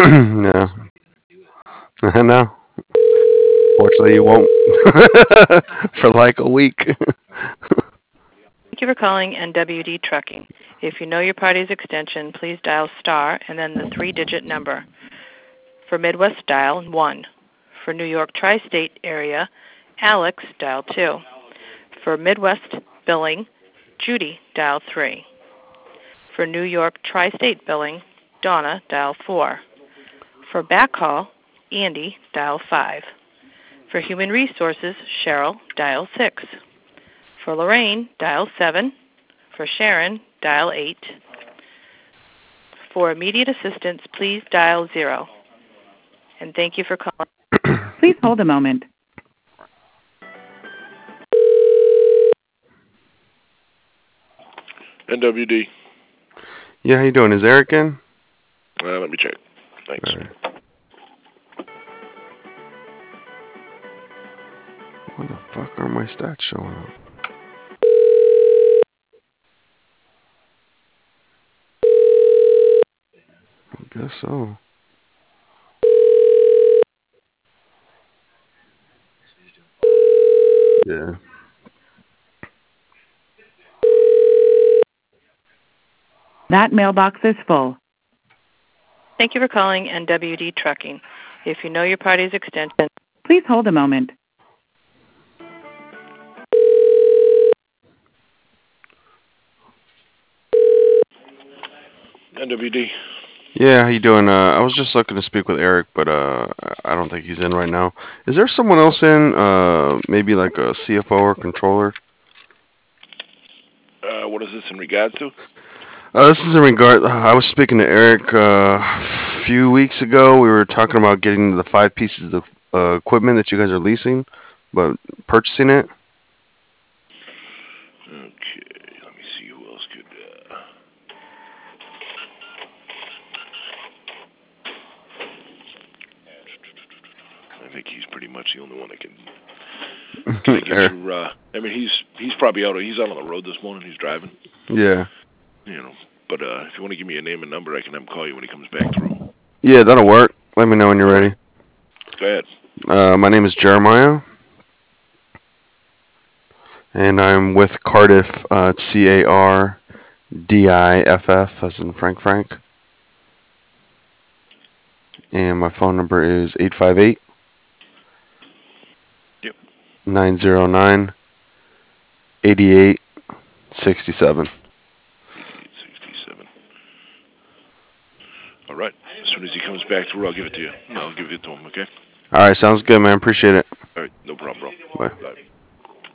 No, I know. Fortunately, you won't for like a week. Thank you for calling NWD Trucking. If you know your party's extension, please dial star and then the three-digit number. For Midwest, dial 1. For New York Tri-State area, Alex, dial 2. For Midwest billing, Judy, dial 3. For New York Tri-State billing, Donna, dial 4. For backhaul, Andy, dial 5. For human resources, Cheryl, dial 6. For Lorraine, dial 7. For Sharon, dial 8. For immediate assistance, please dial 0. And thank you for calling. Please hold a moment. NWD. Yeah, how you doing? Is Eric in? Let me check. Thanks. All right. What the fuck are my stats showing up? I guess so. Yeah. That mailbox is full. Thank you for calling NWD Trucking. If you know your party's extension, please hold a moment. NWD. Yeah, how you doing? I was just looking to speak with Eric, but I don't think he's in right now. Is there someone else in? Maybe like a CFO or controller? What is this in regard to? This is in regard. I was speaking to Eric a few weeks ago. We were talking about getting the 5 pieces of equipment that you guys are leasing, but purchasing it. Okay, let me see who else could. I think he's pretty much the only one that can get Eric. you. I mean, he's probably out. He's out on the road this morning. He's driving. Yeah. You know, but if you want to give me a name and number, I can have him call you when he comes back through. Yeah, that'll work. Let me know when you're ready. Go ahead. My name is Jeremiah, and I'm with Cardiff. It's CARDIFF, as in Frank Frank. And my phone number is 858 Yep. 909 8867. 8867. All right. As soon as he comes back through, I'll give it to you. I'll give it to him. Okay. All right, sounds good, man. Appreciate it. All right. No problem, bro. Bye. Bye.